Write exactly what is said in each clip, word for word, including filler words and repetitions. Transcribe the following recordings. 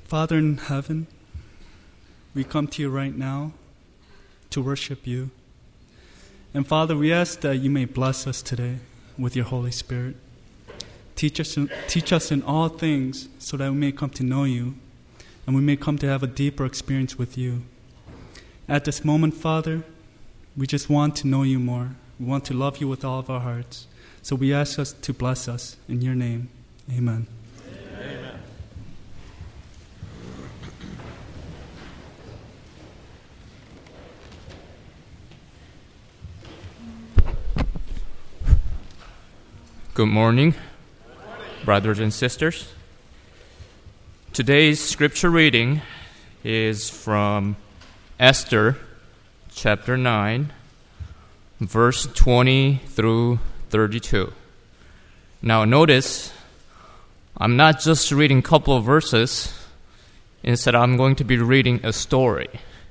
Father in heaven, we come to you right now to worship you. And Father, we ask that you may bless us today with your Holy Spirit. Teach us, teach us in all things so that we may come to know you and we may come to have a deeper experience with you. At this moment, Father, we just want to know you more. We want to love you with all of our hearts. So we ask us to bless us in your name. Amen. Amen. Good morning, brothers and sisters. Today's scripture reading is from Esther chapter nine, verse twenty through thirty-two. Now notice, I'm not just reading a couple of verses. Instead, I'm going to be reading a story.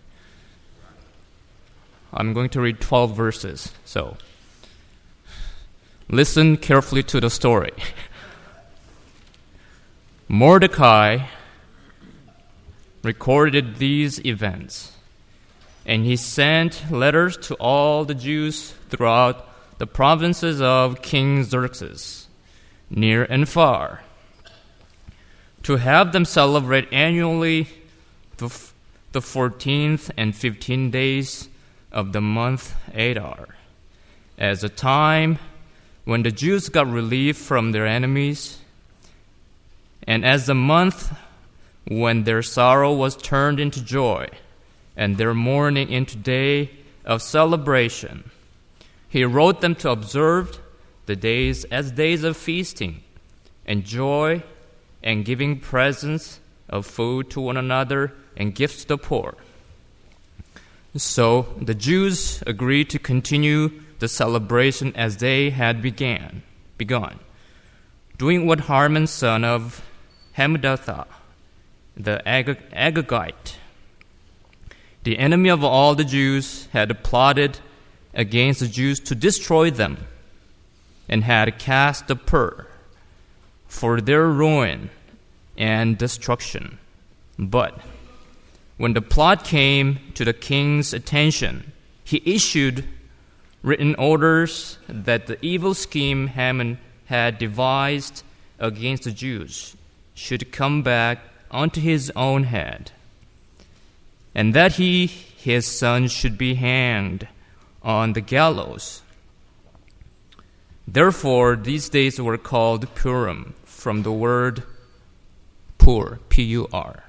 I'm going to read twelve verses. So, listen carefully to the story. Mordecai recorded these events, and he sent letters to all the Jews throughout the provinces of King Xerxes, near and far, to have them celebrate annually the, the fourteenth and fifteenth days of the month Adar, as a time when the Jews got relief from their enemies, and as the month when their sorrow was turned into joy, and their mourning into day of celebration. He wrote them to observe the days as days of feasting and joy and giving presents of food to one another and gifts to the poor. So the Jews agreed to continue the celebration as they had began, begun, doing what Haman, son of Hammedatha, the Ag- Agagite, the enemy of all the Jews, had plotted against the Jews to destroy them, and had cast a pur for their ruin and destruction. But when the plot came to the king's attention, he issued written orders that the evil scheme Haman had devised against the Jews should come back onto his own head, and that he, his son, should be hanged on the gallows. Therefore, these days were called Purim, from the word pur, P U R.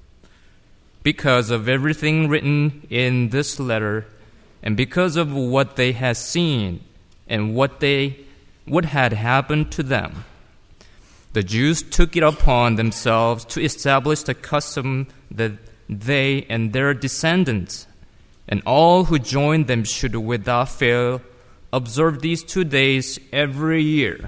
Because of everything written in this letter, and because of what they had seen and what they what had happened to them, the Jews took it upon themselves to establish the custom that they and their descendants and all who joined them should without fail observe these two days every year,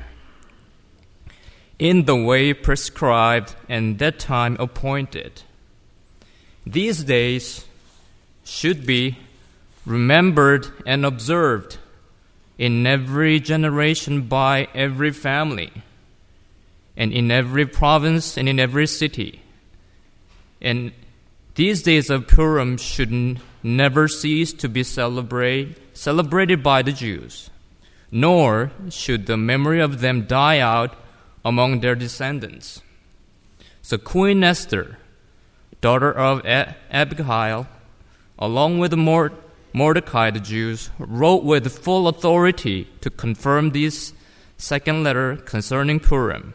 in the way prescribed and that time appointed. These days should be remembered and observed in every generation by every family, and in every province and in every city. And these days of Purim should n- never cease to be celebrate, celebrated by the Jews, nor should the memory of them die out among their descendants. So Queen Esther, daughter of A- Abihail, along with Mord- Mordecai the Jews, wrote with full authority to confirm this second letter concerning Purim.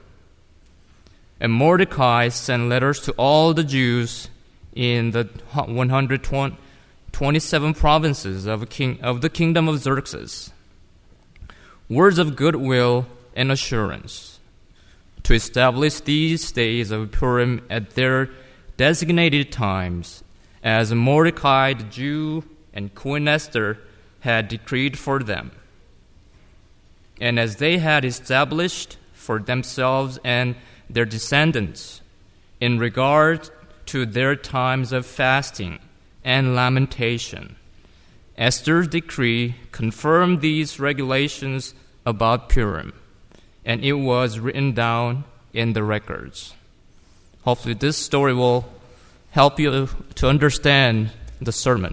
And Mordecai sent letters to all the Jews in the one hundred twenty-seven provinces of, king, of the kingdom of Xerxes, words of goodwill and assurance, to establish these days of Purim at their designated times, as Mordecai the Jew and Queen Esther had decreed for them, and as they had established for themselves and their descendants in regard to their times of fasting and lamentation. Esther's decree confirmed these regulations about Purim, and it was written down in the records. Hopefully this story will help you to understand the sermon.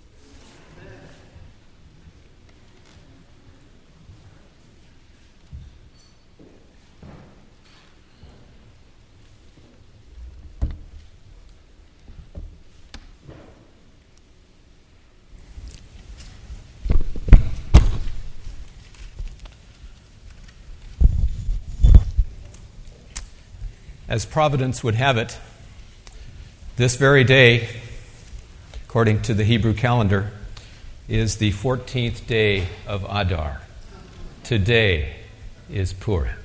As providence would have it, this very day, according to the Hebrew calendar, is the fourteenth day of Adar. Today is Purim.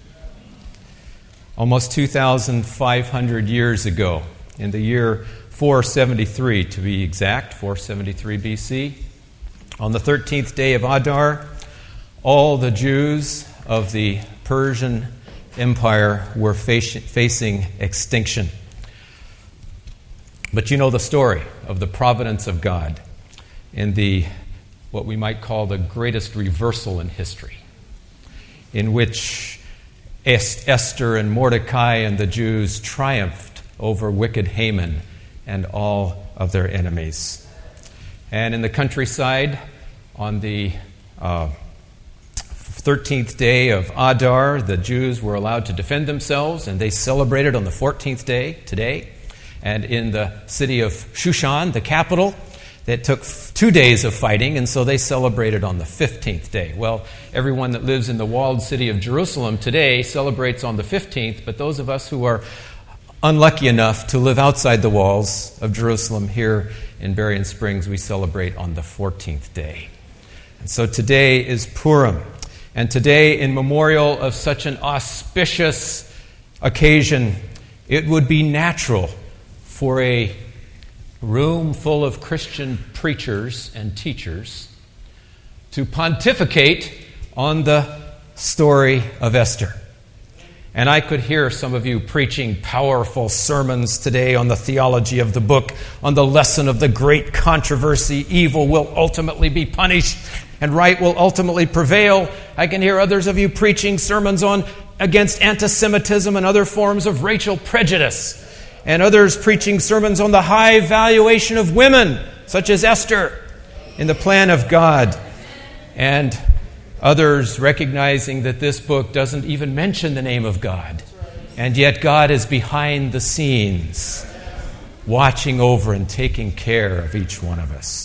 Almost two thousand five hundred years ago, in the year four seventy-three to be exact, four seventy-three B C, on the thirteenth day of Adar, all the Jews of the Persian Empire were face- facing extinction. But you know the story of the providence of God in the, what we might call the greatest reversal in history, in which Esther and Mordecai and the Jews triumphed over wicked Haman and all of their enemies. And in the countryside, on the uh, thirteenth day of Adar, the Jews were allowed to defend themselves, and they celebrated on the fourteenth day, today. And in the city of Shushan, the capital, that took two days of fighting, and so they celebrated on the fifteenth day. Well, everyone that lives in the walled city of Jerusalem today celebrates on the fifteenth, but those of us who are unlucky enough to live outside the walls of Jerusalem here in Berrien Springs, we celebrate on the fourteenth day. And so today is Purim. And today, in memorial of such an auspicious occasion, it would be natural for a room full of Christian preachers and teachers to pontificate on the story of Esther. And I could hear some of you preaching powerful sermons today on the theology of the book, on the lesson of the great controversy. Evil will ultimately be punished and right will ultimately prevail. I can hear others of you preaching sermons on against anti-Semitism and other forms of racial prejudice, and others preaching sermons on the high valuation of women, such as Esther, in the plan of God, and others recognizing that this book doesn't even mention the name of God, and yet God is behind the scenes, watching over and taking care of each one of us.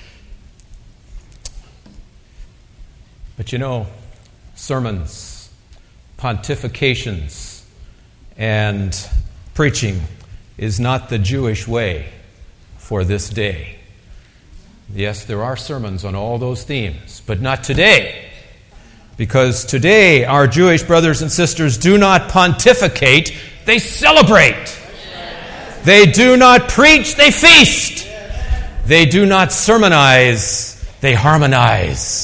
But you know, sermons, pontifications, and preaching is not the Jewish way for this day. Yes, there are sermons on all those themes, but not today. Because today, our Jewish brothers and sisters do not pontificate, they celebrate. They do not preach, they feast. They do not sermonize, they harmonize.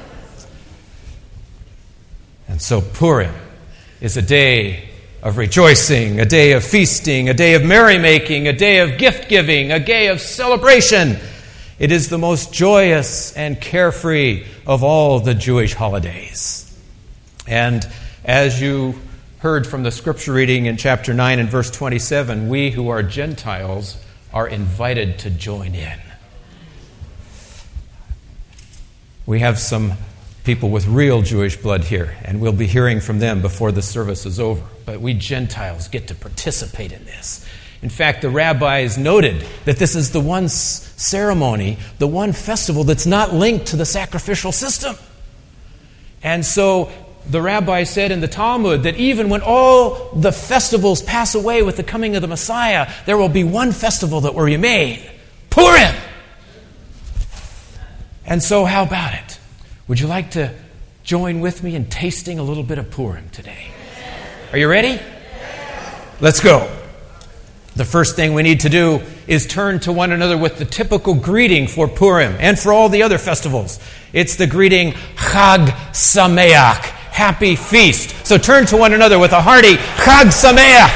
And so Purim is a day of rejoicing, a day of feasting, a day of merrymaking, a day of gift-giving, a day of celebration. It is the most joyous and carefree of all the Jewish holidays. And as you heard from the scripture reading in chapter nine and verse twenty-seven, we who are Gentiles are invited to join in. We have some people with real Jewish blood here, and we'll be hearing from them before the service is over. But we Gentiles get to participate in this. In fact, the rabbis noted that this is the one ceremony, the one festival that's not linked to the sacrificial system. And so the rabbi said in the Talmud that even when all the festivals pass away with the coming of the Messiah, there will be one festival that will remain, Purim. And so how about it? Would you like to join with me in tasting a little bit of Purim today? Are you ready? Let's go. The first thing we need to do is turn to one another with the typical greeting for Purim and for all the other festivals. It's the greeting Chag Sameach, happy feast. So turn to one another with a hearty Chag Sameach.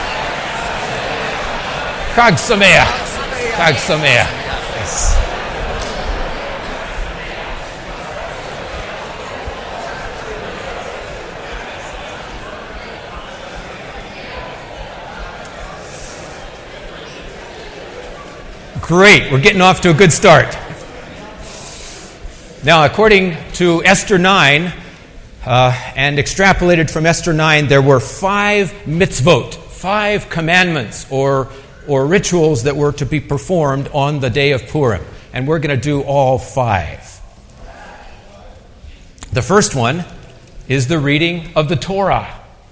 Chag Sameach. Chag Sameach. Yes. Great, we're getting off to a good start. Now, according to Esther nine, uh, and extrapolated from Esther nine, there were five mitzvot, five commandments or, or rituals that were to be performed on the day of Purim. And we're going to do all five. The first one is the reading of the Torah.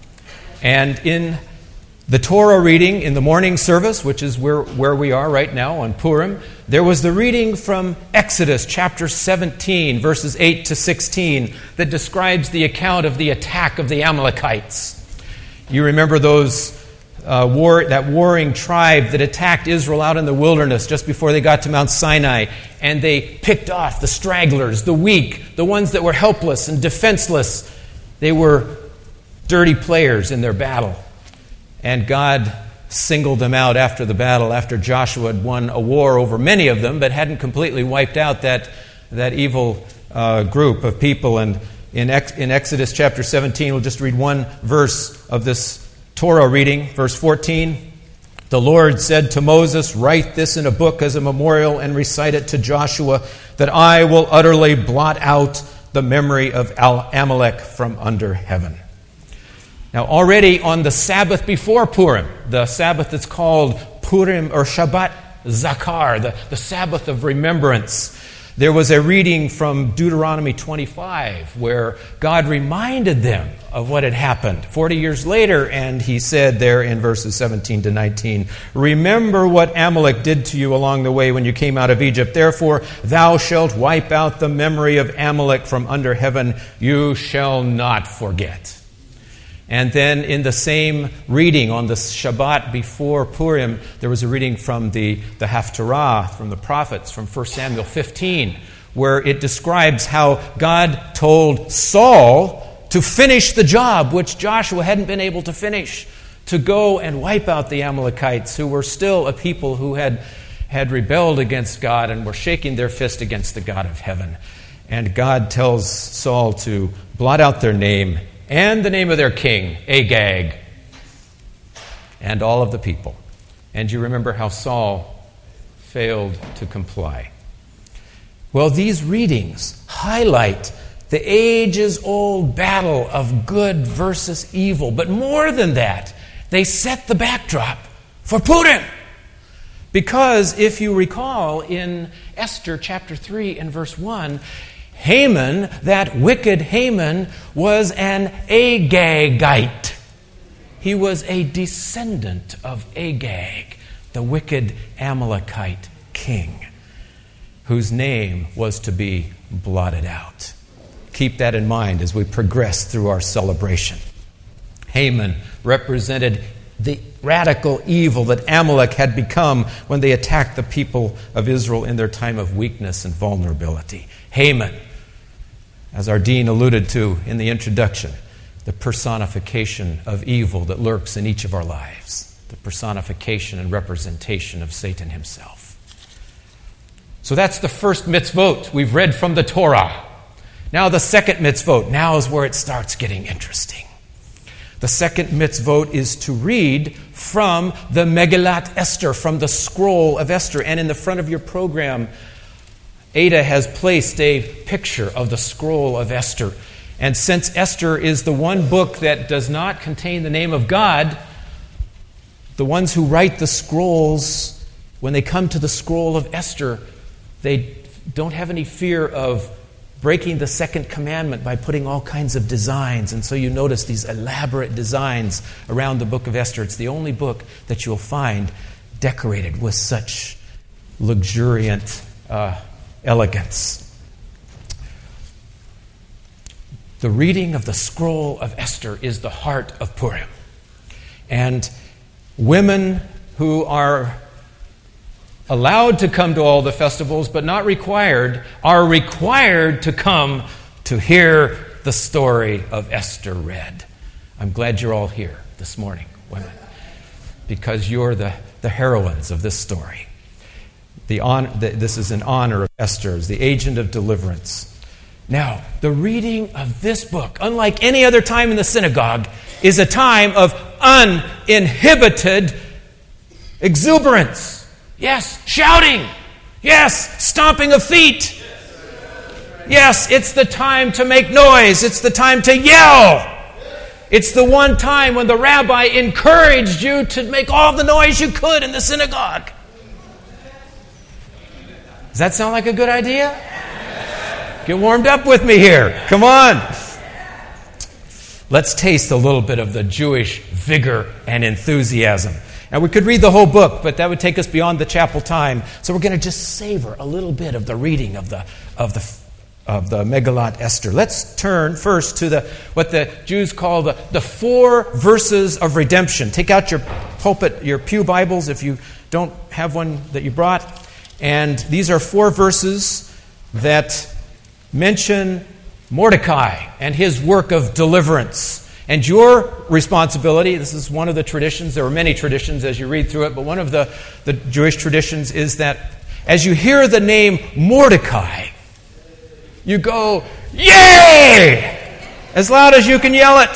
And in the Torah reading in the morning service, which is where, where we are right now on Purim, there was the reading from Exodus chapter seventeen, verses eight to sixteen, that describes the account of the attack of the Amalekites. You remember those uh, war, that warring tribe that attacked Israel out in the wilderness just before they got to Mount Sinai, and they picked off the stragglers, the weak, the ones that were helpless and defenseless. They were dirty players in their battle. And God singled them out after the battle, after Joshua had won a war over many of them, but hadn't completely wiped out that, that evil uh, group of people. And in, Ex- in Exodus chapter seventeen, we'll just read one verse of this Torah reading, verse fourteen. The Lord said to Moses, "Write this in a book as a memorial and recite it to Joshua, that I will utterly blot out the memory of Al- Amalek from under heaven." Now, already on the Sabbath before Purim, the Sabbath that's called Purim or Shabbat Zakar, the, the Sabbath of remembrance, there was a reading from Deuteronomy twenty-five where God reminded them of what had happened forty years later, and he said there in verses seventeen to nineteen, "Remember what Amalek did to you along the way when you came out of Egypt. Therefore thou shalt wipe out the memory of Amalek from under heaven. You shall not forget." And then in the same reading on the Shabbat before Purim, there was a reading from the, the Haftarah, from the prophets, from First Samuel fifteen, where it describes how God told Saul to finish the job which Joshua hadn't been able to finish, to go and wipe out the Amalekites, who were still a people who had, had rebelled against God and were shaking their fist against the God of heaven. And God tells Saul to blot out their name and the name of their king, Agag, and all of the people. And you remember how Saul failed to comply. Well, these readings highlight the ages-old battle of good versus evil. But more than that, they set the backdrop for Purim. Because if you recall in Esther chapter three and verse one, Haman, that wicked Haman, was an Agagite. He was a descendant of Agag, the wicked Amalekite king, whose name was to be blotted out. Keep that in mind as we progress through our celebration. Haman represented the radical evil that Amalek had become when they attacked the people of Israel in their time of weakness and vulnerability. Haman, as our dean alluded to in the introduction, the personification of evil that lurks in each of our lives, the personification and representation of Satan himself. So that's the first mitzvot we've read from the Torah. Now the second mitzvot, now is where it starts getting interesting. The second mitzvot is to read from the Megillat Esther, from the scroll of Esther. And in the front of your program, Ada has placed a picture of the scroll of Esther. And since Esther is the one book that does not contain the name of God, the ones who write the scrolls, when they come to the scroll of Esther, they don't have any fear of breaking the second commandment by putting all kinds of designs. And so you notice these elaborate designs around the book of Esther. It's the only book that you'll find decorated with such luxuriant uh, elegance. The reading of the scroll of Esther is the heart of Purim. And women who are allowed to come to all the festivals but not required are required to come to hear the story of Esther read. I'm glad you're all here this morning, women, because you're the, the heroines of this story. The honor, the, this is in honor of Esther as the agent of deliverance. Now, the reading of this book, unlike any other time in the synagogue, is a time of uninhibited exuberance. Yes, shouting. Yes, stomping of feet. Yes, it's the time to make noise. It's the time to yell. It's the one time when the rabbi encouraged you to make all the noise you could in the synagogue. Does that sound like a good idea? Get warmed up with me here. Come on. Let's taste a little bit of the Jewish vigor and enthusiasm. Now, we could read the whole book, but that would take us beyond the chapel time. So we're going to just savor a little bit of the reading of the of the of the Megillat Esther. Let's turn first to the what the Jews call the, the four verses of redemption. Take out your pulpit, your pew Bibles if you don't have one that you brought. And these are four verses that mention Mordecai and his work of deliverance. And your responsibility, this is one of the traditions, there are many traditions as you read through it, but one of the, the Jewish traditions is that as you hear the name Mordecai, you go, yay! As loud as you can yell it.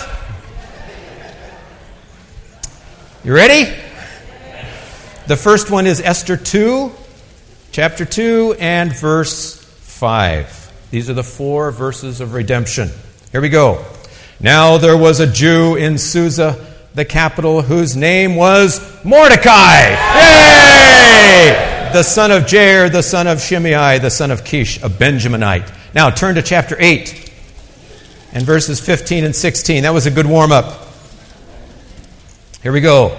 You ready? The first one is Esther two, chapter two, and verse five. These are the four verses of redemption. Here we go. Now there was a Jew in Susa, the capital, whose name was Mordecai. Yay! The son of Jair, the son of Shimei, the son of Kish, a Benjaminite. Now turn to chapter eight and verses fifteen and sixteen. That was a good warm-up. Here we go.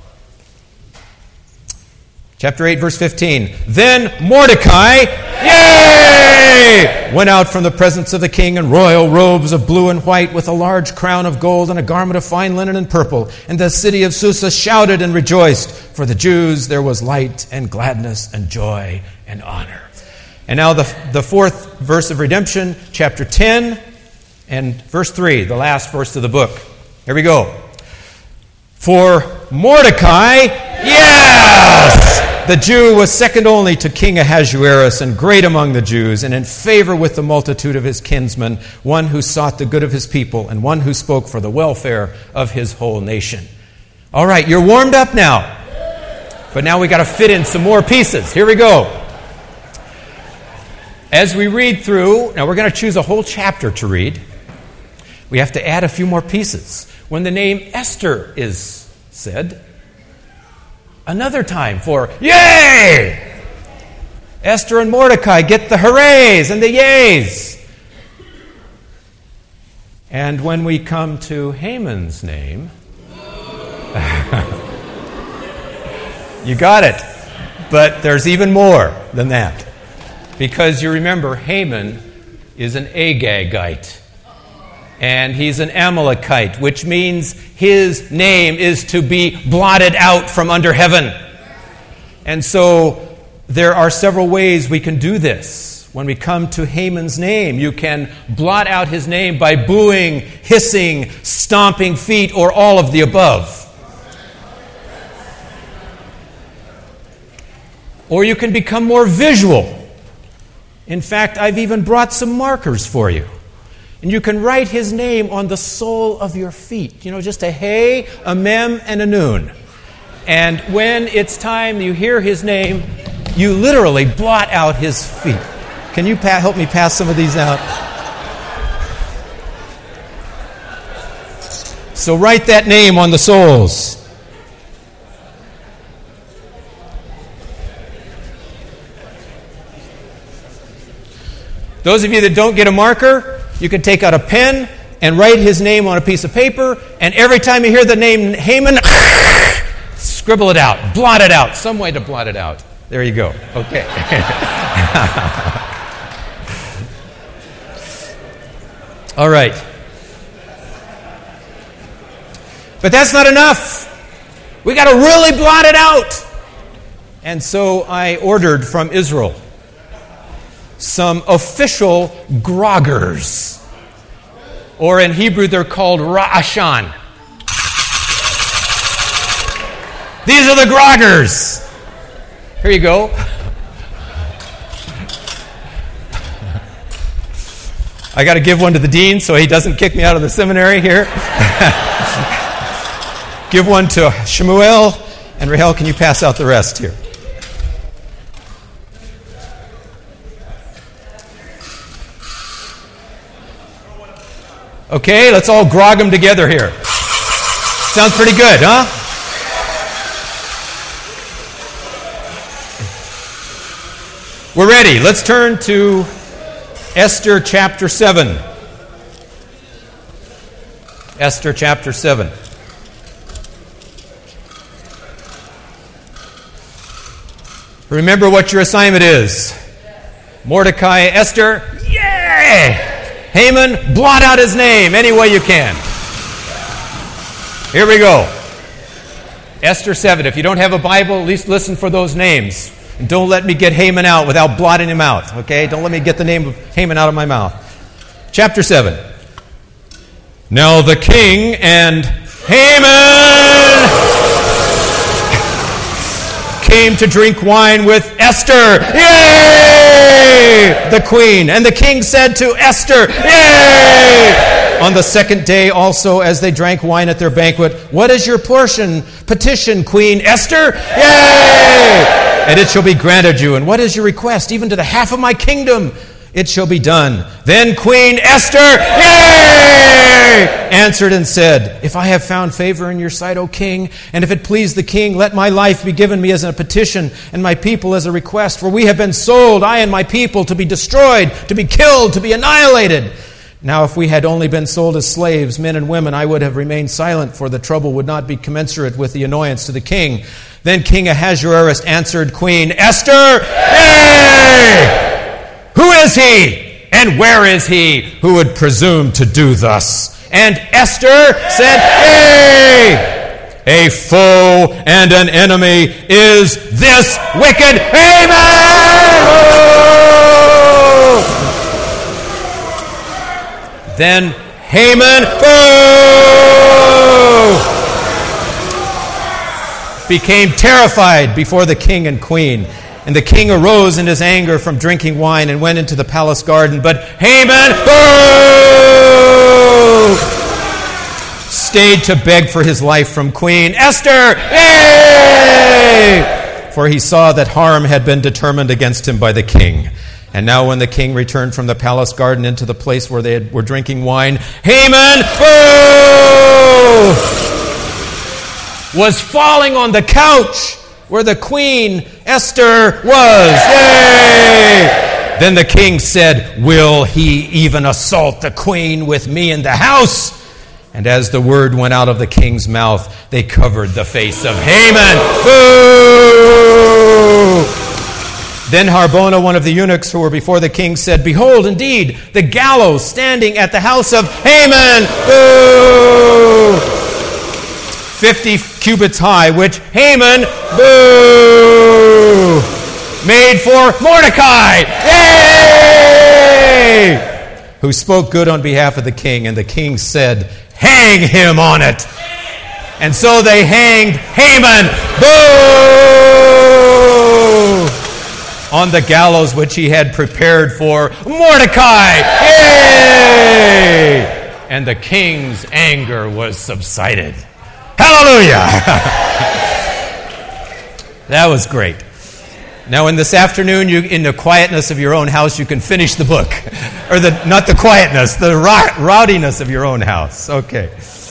Chapter eight, verse fifteen. Then Mordecai, yay! Went out from the presence of the king in royal robes of blue and white with a large crown of gold and a garment of fine linen and purple. And the city of Susa shouted and rejoiced. For the Jews there was light and gladness and joy and honor. And now the, the fourth verse of redemption, chapter ten and verse three, the last verse of the book. Here we go. For Mordecai, yes! The Jew was second only to King Ahasuerus and great among the Jews, and in favor with the multitude of his kinsmen, one who sought the good of his people, and one who spoke for the welfare of his whole nation. All right, you're warmed up now. But now we got to fit in some more pieces. Here we go. As we read through, now we're going to choose a whole chapter to read. We have to add a few more pieces. When the name Esther is said, another time for yay! Esther and Mordecai get the hoorays and the yays. And when we come to Haman's name, you got it. But there's even more than that. Because you remember, Haman is an Agagite. And he's an Amalekite, which means his name is to be blotted out from under heaven. And so there are several ways we can do this. When we come to Haman's name, you can blot out his name by booing, hissing, stomping feet, or all of the above. Or you can become more visual. In fact, I've even brought some markers for you. And you can write his name on the sole of your feet. You know, just a hey, a mem, and a noon. And when it's time you hear his name, you literally blot out his feet. Can you pa- help me pass some of these out? So write that name on the soles. Those of you that don't get a marker, you can take out a pen and write his name on a piece of paper, and every time you hear the name Haman, scribble it out, blot it out, some way to blot it out. There you go. Okay. All right. But that's not enough. We got to really blot it out. And so I ordered from Israel some official groggers. Or in Hebrew, they're called ra'ashan. These are the groggers. Here you go. I got to give one to the dean so he doesn't kick me out of the seminary here. Give one to Shemuel. And Rahel, can you pass out the rest here? Okay, let's all grog them together here. Sounds pretty good, huh? We're ready. Let's turn to Esther chapter seven. Esther chapter seven. Remember what your assignment is. Mordecai, Esther, yay! Haman, blot out his name any way you can. Here we go. Esther seven. If you don't have a Bible, at least listen for those names. And don't let me get Haman out without blotting him out, okay? Don't let me get the name of Haman out of my mouth. Chapter seven. Now the king and Haman came to drink wine with Esther. Yay! The queen. And the king said to Esther, yay! On the second day also, as they drank wine at their banquet, what is your portion? Petition, Queen Esther? Yay! And it shall be granted you. And what is your request? Even to the half of my kingdom, it shall be done. Then Queen Esther, yay! Answered and said, if I have found favor in your sight, O king, and if it please the king, let my life be given me as a petition, and my people as a request. For we have been sold, I and my people, to be destroyed, to be killed, to be annihilated. Now, if we had only been sold as slaves, men and women, I would have remained silent, for the trouble would not be commensurate with the annoyance to the king. Then King Ahasuerus answered Queen Esther, yea! Who is he, and where is he who would presume to do thus? And Esther said, yea! A foe and an enemy is this wicked Haman! Oh! Then Haman oh! became terrified before the king and queen. And the king arose in his anger from drinking wine and went into the palace garden. But Haman oh! stayed to beg for his life from Queen Esther. Yay! For he saw that harm had been determined against him by the king. And now when the king returned from the palace garden into the place where they had, were drinking wine, Haman oh! was falling on the couch where the queen Esther was. Yay! Then the king said, will he even assault the queen with me in the house? And as the word went out of the king's mouth, they covered the face of Haman. Boo! Then Harbona, one of the eunuchs who were before the king, said, behold, indeed, the gallows standing at the house of Haman. Boo! Fifty cubits high, which Haman, boo, made for Mordecai, yay! Who spoke good on behalf of the king. And the king said, hang him on it. And so they hanged Haman, boo, on the gallows which he had prepared for Mordecai, yay! And the king's anger was subsided. Hallelujah! That was great. Now, in this afternoon, you, in the quietness of your own house, you can finish the book. Or the not the quietness, the rowdiness of your own house. Okay.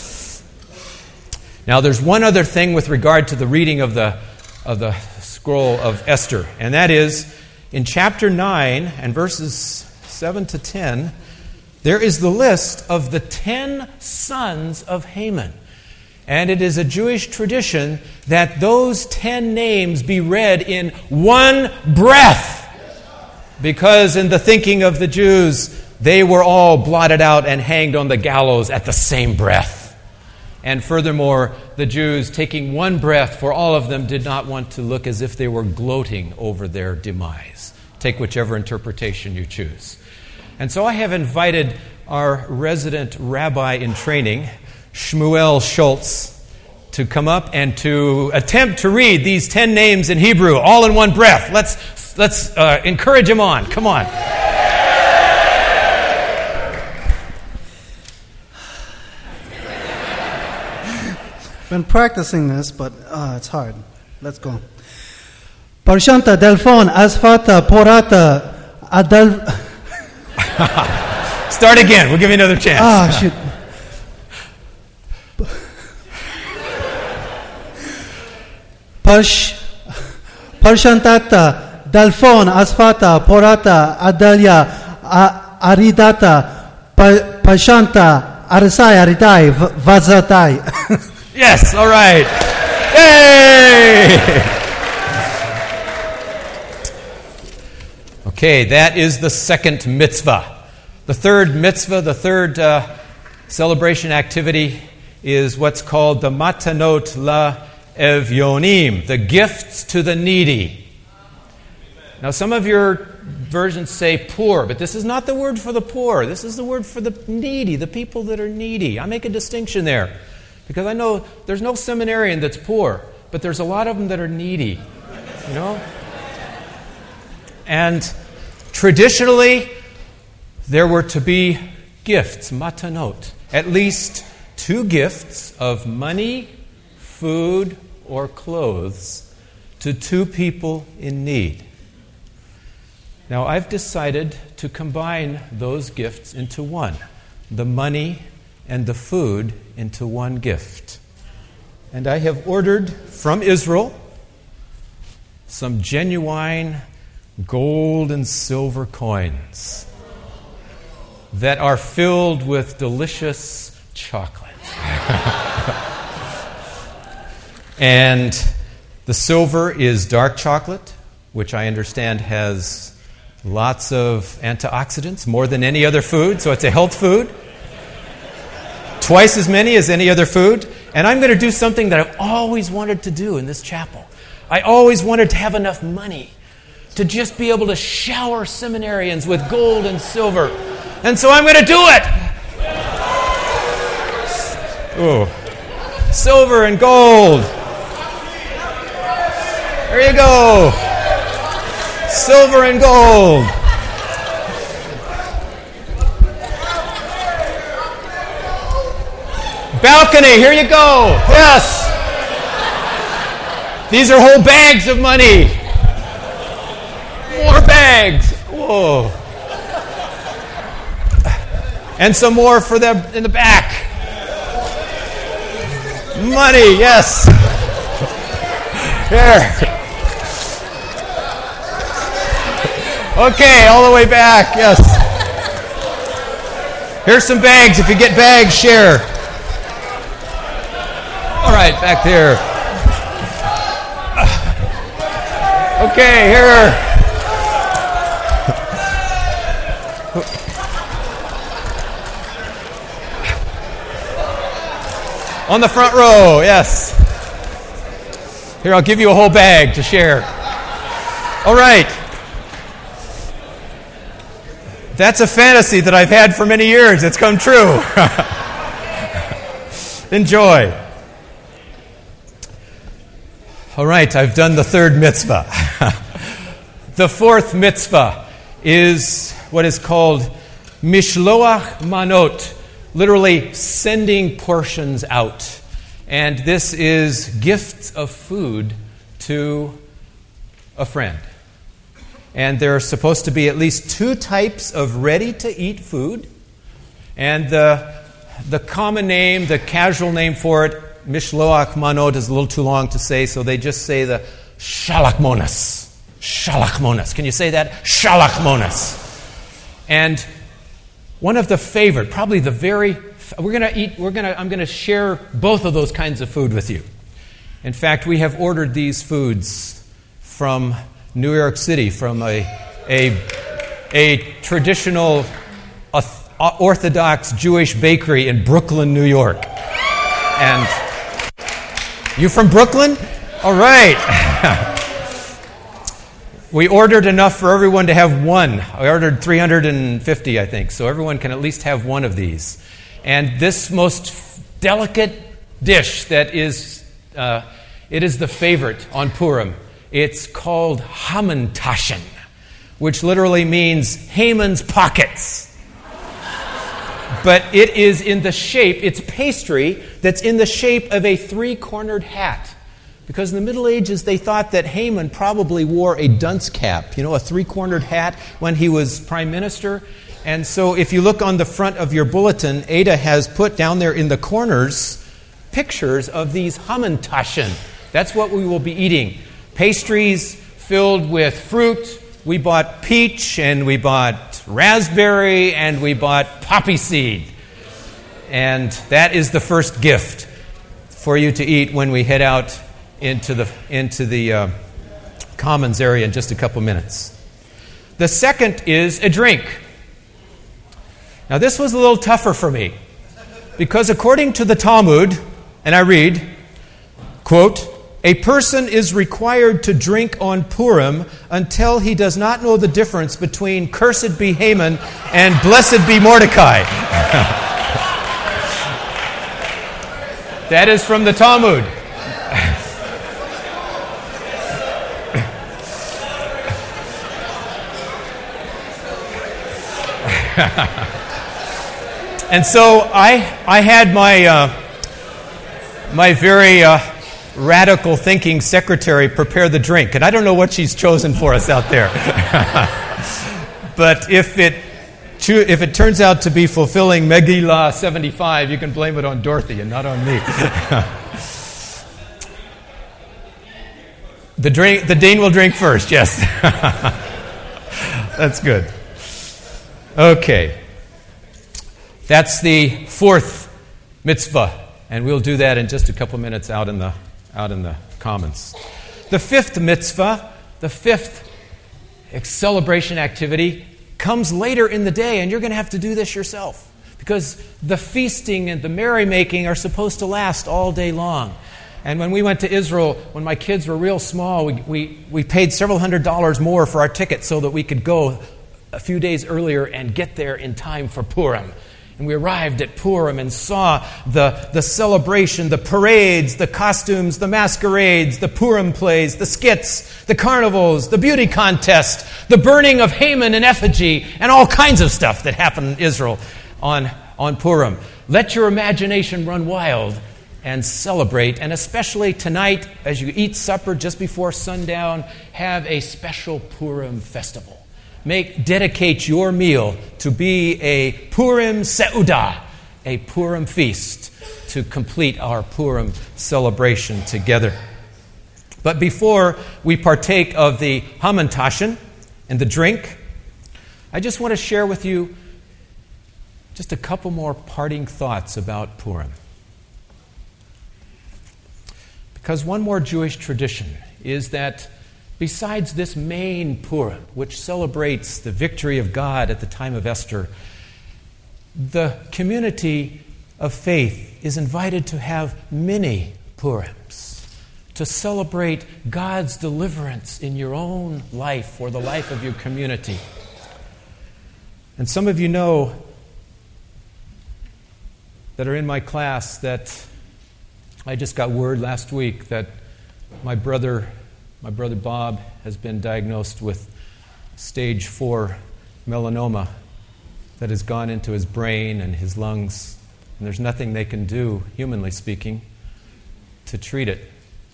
Now, there's one other thing with regard to the reading of the of the scroll of Esther, and that is in chapter nine and verses seven to ten, there is the list of the ten sons of Haman. And it is a Jewish tradition that those ten names be read in one breath. Because in the thinking of the Jews, they were all blotted out and hanged on the gallows at the same breath. And furthermore, the Jews, taking one breath for all of them, did not want to look as if they were gloating over their demise. Take whichever interpretation you choose. And so I have invited our resident rabbi in training, Shmuel Schultz, to come up and to attempt to read these ten names in Hebrew all in one breath. Let's let's uh, encourage him on. Come on. Been practicing this, but uh, it's hard. Let's go. Parshanta Delphon Asfata Porata Adel. Start again. We'll give you another chance. Ah, shoot. Parsh, Parshantata, Dalphon, Asfata, Porata, Adalia, A- Aridata, Pa- Pashanta, Arisai, Aridai, V- Vazatai. Yes, all right. Yay! Okay, that is the second mitzvah. The third mitzvah, the third uh, celebration activity is what's called the Matanot LaEvyonim, the gifts to the needy. Now, some of your versions say poor, but this is not the word for the poor. This is the word for the needy, the people that are needy. I make a distinction there because I know there's no seminarian that's poor, but there's a lot of them that are needy, you know? And traditionally, there were to be gifts, matanot, at least two gifts of money, food, or clothes to two people in need. Now, I've decided to combine those gifts into one, the money and the food into one gift. And I have ordered from Israel some genuine gold and silver coins that are filled with delicious chocolate. And the silver is dark chocolate, which I understand has lots of antioxidants, more than any other food, so it's a health food. Twice as many as any other food. And I'm going to do something that I've always wanted to do in this chapel. I always wanted to have enough money to just be able to shower seminarians with gold and silver. And so I'm going to do it. Ooh. Silver and gold. There you go. Silver and gold. Balcony, here you go. Yes. These are whole bags of money. More bags. Whoa. And some more for them in the back. Money, yes. Here. Okay, all the way back, yes. Here's some bags. If you get bags, share. All right, back there. Okay, here. On the front row, yes. Here, I'll give you a whole bag to share. All right. That's a fantasy that I've had for many years. It's come true. Enjoy. All right, I've done the third mitzvah. The fourth mitzvah is what is called mishloach manot, literally sending portions out. And this is gifts of food to a friend. And there are supposed to be at least two types of ready-to-eat food. And the, the common name, the casual name for it, mishloach manot, is a little too long to say, so they just say the shalachmonas. Shalachmonas. Can you say that? Shalachmonas. And one of the favorite, probably the very, we're going to eat, we're going to, I'm going to share both of those kinds of food with you. In fact, we have ordered these foods from New York City, from a, a, a traditional Orthodox Jewish bakery in Brooklyn, New York. And you from Brooklyn? All right. We ordered enough for everyone to have one. I ordered three hundred fifty, I think, so everyone can at least have one of these. And this most delicate dish that is, uh, it is the favorite on Purim. It's called Hamantaschen, which literally means Haman's pockets. But it is in the shape, it's pastry that's in the shape of a three-cornered hat. Because in the Middle Ages, they thought that Haman probably wore a dunce cap, you know, a three-cornered hat when he was prime minister. And so if you look on the front of your bulletin, Ada has put down there in the corners pictures of these Hamantaschen. That's what we will be eating. Pastries filled with fruit. We bought peach, and we bought raspberry, and we bought poppy seed. And that is the first gift for you to eat when we head out into the into the uh, commons area in just a couple minutes. The second is a drink. Now this was a little tougher for me, because according to the Talmud, and I read, quote, "A person is required to drink on Purim until he does not know the difference between cursed be Haman and blessed be Mordecai." That is from the Talmud. And so I I had my uh, my very uh, radical thinking secretary prepare the drink, and I don't know what she's chosen for us out there. But if it if it turns out to be fulfilling Megillah seventy-five, you can blame it on Dorothy and not on me. the drink the Dean will drink first. Yes, that's good. Okay. That's the fourth mitzvah, and we'll do that in just a couple minutes out in the out in the commons. The fifth mitzvah, the fifth celebration activity, comes later in the day, and you're going to have to do this yourself, because the feasting and the merrymaking are supposed to last all day long. And when we went to Israel, when my kids were real small, we we, we paid several hundred dollars more for our ticket so that we could go a few days earlier and get there in time for Purim. And we arrived at Purim and saw the, the celebration, the parades, the costumes, the masquerades, the Purim plays, the skits, the carnivals, the beauty contest, the burning of Haman in effigy, and all kinds of stuff that happened in Israel on, on Purim. Let your imagination run wild and celebrate. And especially tonight, as you eat supper just before sundown, have a special Purim festival. Make dedicate your meal to be a Purim Seudah, a Purim feast, to complete our Purim celebration together. But before we partake of the Hamantaschen and the drink, I just want to share with you just a couple more parting thoughts about Purim. Because one more Jewish tradition is that besides this main Purim, which celebrates the victory of God at the time of Esther, the community of faith is invited to have many Purims, to celebrate God's deliverance in your own life or the life of your community. And some of you know that are in my class that I just got word last week that my brother My brother Bob has been diagnosed with stage four melanoma that has gone into his brain and his lungs, and there's nothing they can do, humanly speaking, to treat it.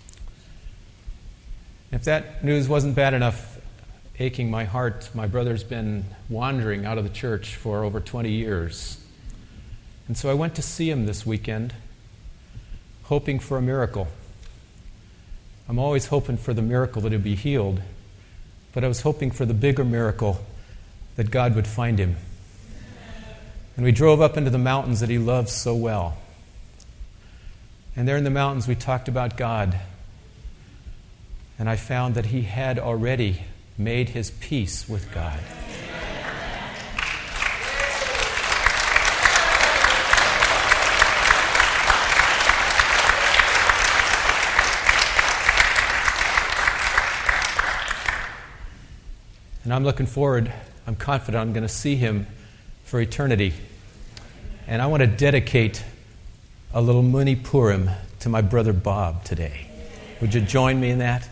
If that news wasn't bad enough, aching my heart, my brother's been wandering out of the church for over twenty years. And so I went to see him this weekend, hoping for a miracle. I'm always hoping for the miracle that he'll be healed, but I was hoping for the bigger miracle that God would find him. And we drove up into the mountains that he loves so well. And there in the mountains we talked about God. And I found that he had already made his peace with God. And I'm looking forward, I'm confident I'm going to see him for eternity. And I want to dedicate a little Muni Purim to my brother Bob today. Would you join me in that?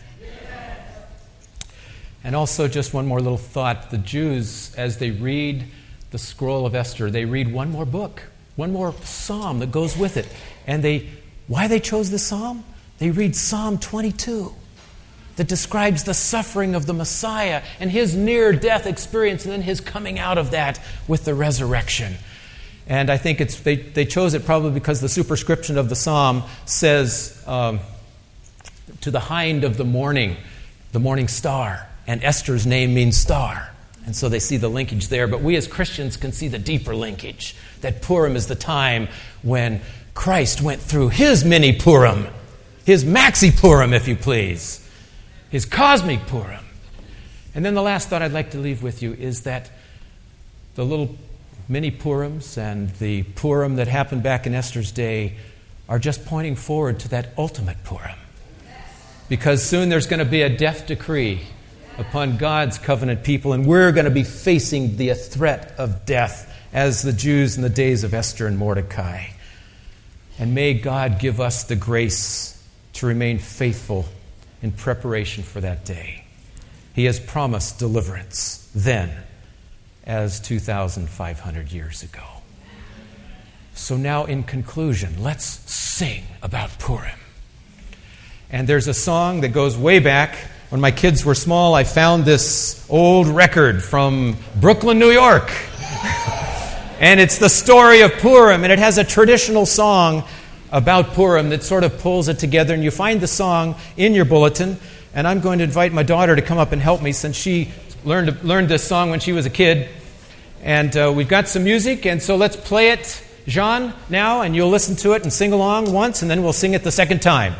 And also just one more little thought. The Jews, as they read the scroll of Esther, they read one more book, one more psalm that goes with it. And they, why they chose this psalm? They read Psalm twenty-two. that describes the suffering of the Messiah and his near-death experience and then his coming out of that with the resurrection. And I think it's they, they chose it probably because the superscription of the psalm says, um, to the hind of the morning, the morning star. And Esther's name means star. And so they see the linkage there. But we as Christians can see the deeper linkage, that Purim is the time when Christ went through his mini Purim, his maxi Purim, if you please, his cosmic Purim. And then the last thought I'd like to leave with you is that the little mini Purims and the Purim that happened back in Esther's day are just pointing forward to that ultimate Purim. Because soon there's going to be a death decree upon God's covenant people, and we're going to be facing the threat of death as the Jews in the days of Esther and Mordecai. And may God give us the grace to remain faithful in preparation for that day. He has promised deliverance then, as two thousand five hundred years ago. So now in conclusion, let's sing about Purim. And there's a song that goes way back. When my kids were small, I found this old record from Brooklyn, New York. And it's the story of Purim, and it has a traditional song about Purim that sort of pulls it together. And you find the song in your bulletin, and I'm going to invite my daughter to come up and help me since she learned learned this song when she was a kid. And uh, we've got some music, and so let's play it, Jean, now, and you'll listen to it and sing along once, and then we'll sing it the second time.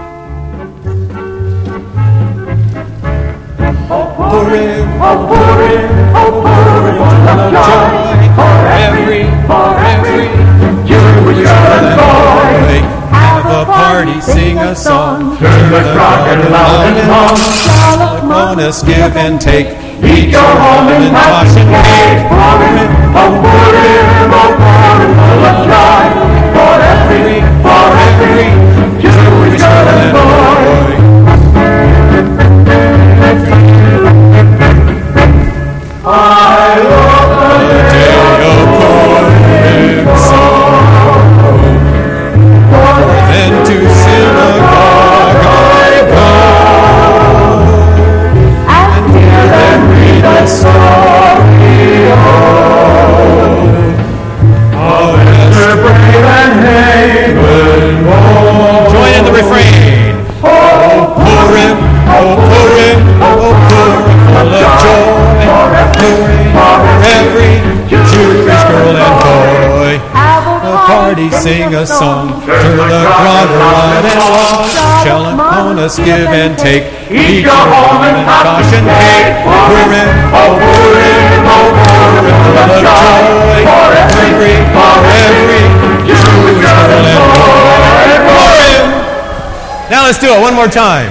Purim, oh Purim, oh Purim, full of joy, for every, for every Jewish girl and boy. Have a party, sing a song, turn the clock and loud and long. Bonus, give and take, eat your home and caution cake. Purim, oh Purim, oh Purim, full of joy, for every, for every Jewish girl and boy. I love the day of Purim song. Then to synagogue I go, and hear them read the story of Esther brave and Haman born. Join in the refrain. Oh Purim, oh Purim, oh Purim, full of joy. Purim, for every Jewish girl and boy. A party, sing a song, turn the crowd around and long. Shall upon us give and take, eat your home and caution cake. Purim, oh Purim, oh Purim, full of joy. For every, for every Jewish girl and boy. Purim! Now let's do it one more time.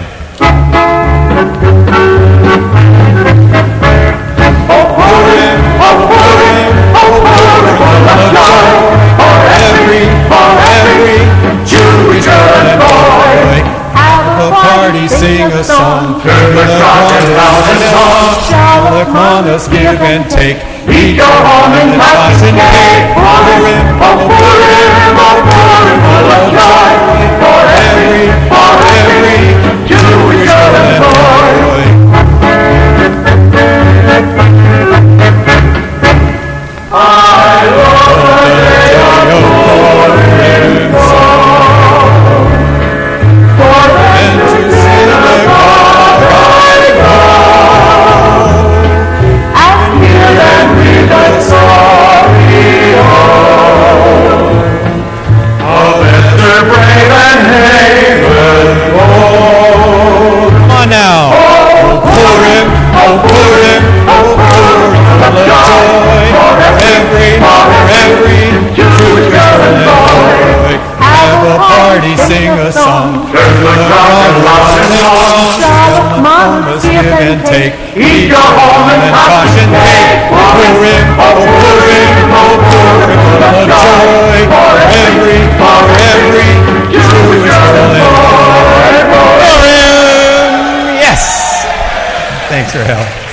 Purim, oh Purim, oh Purim, full of joy, for every, for every Jewish girl and boy. Have a party, sing a song, turn the crowd and loud and long. Shall upon us give and take, eat your home and caution cake. Purim, oh Purim, oh Purim, full of joy, for every, for every Jewish girl and boy. I love the day of Purim song. For then to synagogue I go, and hear them read the story of Esther brave and Haman bold. Come on now. Oh Purim, oh Purim, oh Purim, full of joy. Every, every Jewish girl and boy. Have a party, sing a song, turn the crowd loud and long. Shall mamas give and take, eat your home and caution cake. Purim, oh Purim, oh Purim, full of joy. For every, for every Jewish girl and boy. Purim! Yes! Thanks for help.